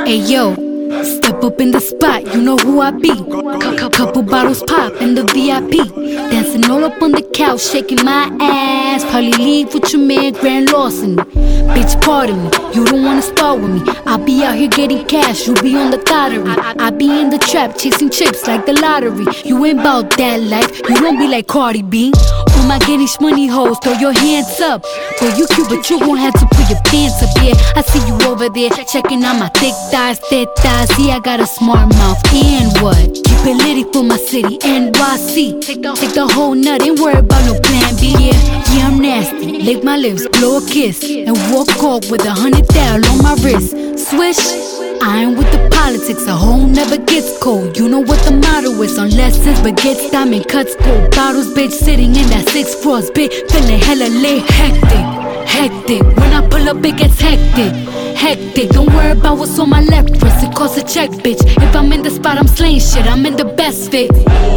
Hey yo, step up in the spot, you know who I be. Couple bottles pop in the VIP. Dancing all up on the couch, shaking my ass. Probably leave with your man, grand larceny. Bitch, pardon me, you don't wanna start with me. I be out here getting cash, you be on the lottery. I be in the trap, chasing chips like the lottery. You ain't bout that life, you don't be like Cardi B. Oh my Gainish money hoes, throw your hands up. Boy, you cute, but you gon' have to put your pants up, yeah. I see you over there, checking out my thick thighs. See, I got a smart mouth, and what? Keep it litty for my city, NYC. Take the whole nut, ain't worry about no plan B, yeah, I'm nasty. Lick my lips, blow a kiss, and walk off with 100,000 on my wrist. Swish, I ain't with the politics, a hoe never gets cold. You know what the motto is, unless it's baguettes, diamond cuts, gold bottles, bitch, sitting in that 6 Frost, bitch, feeling hella lit, hectic. When I pull up, it gets hectic. Don't worry about what's on my left wrist, it costs a check, bitch. If I'm in the spot, I'm slaying shit, I'm in the best fit.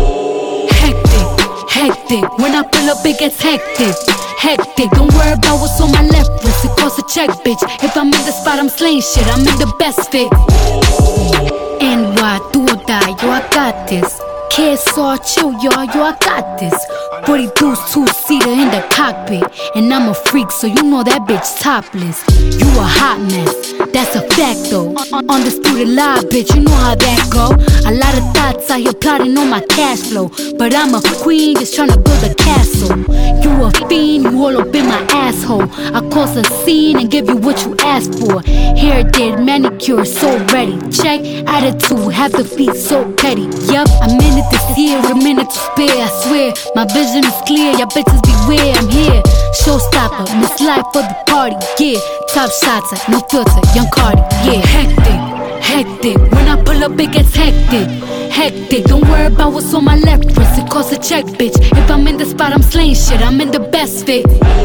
Hectic. When I pull up, it gets hectic. Don't worry about what's on my left wrist, it costs a check, bitch. If I'm in the spot, I'm slaying shit, I'm in the best fit. NY, do or die, yo, I got this. Kids all chill, y'all, yo, I got this. 42's two-seater in the cockpit, and I'm a freak, so you know that bitch topless. You a hot mess, that's a fact though. Undisputed lie, bitch, you know how that go. A lot of thoughts out here plotting on my cash flow, but I'm a queen just tryna build a castle. You a fiend, you all up in my asshole. I cause a scene and give you what you asked for. Hair did, manicure, so ready. Check, attitude, have the feet so petty. Yup, I'm in it this year, a minute to spare, I swear. My vision is clear, y'all bitches beware, I'm here. Showstopper, Miss Life for the party, yeah. Top shots, no filter, young Cardi, yeah. Hectic. When I pull up, it gets hectic. Don't worry about what's on my left wrist, it costs a check, bitch. If I'm in the spot, I'm slaying shit, I'm in the best fit.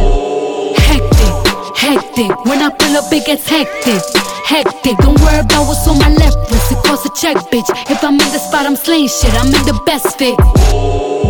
Hectic. When I pull up, it gets hectic. Don't worry about what's on my left wrist, it costs a check, bitch. If I'm in the spot, I'm slaying shit, I'm in the best fit.